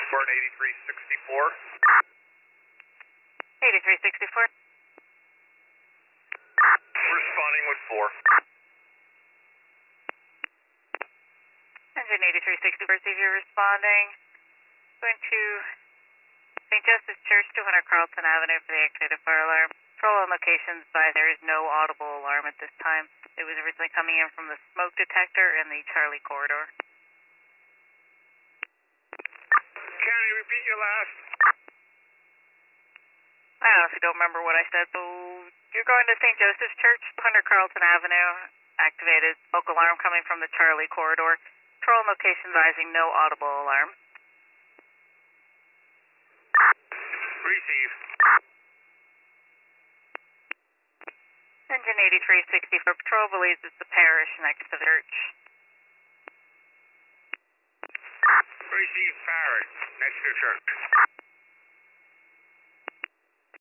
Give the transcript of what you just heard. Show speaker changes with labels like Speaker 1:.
Speaker 1: Burn 8364.
Speaker 2: 8364.
Speaker 1: Responding with 4.
Speaker 2: Engine 8364, see if you're responding. Going to St. Joseph's Church, 200 Carlton Avenue for the activated fire alarm. Control on locations by there is no audible alarm at this time. It was originally coming in from the smoke detector in the Charlie corridor.
Speaker 1: County, repeat your last.
Speaker 2: I honestly don't remember what I said, so you're going to St. Joseph's Church, 200 Carlton Avenue, activated smoke alarm coming from the Charlie corridor. Control on location advising no audible alarm.
Speaker 1: Receive.
Speaker 2: Engine 8364, patrol believes it's the parish next to the church.
Speaker 1: Receive Parish, next to church.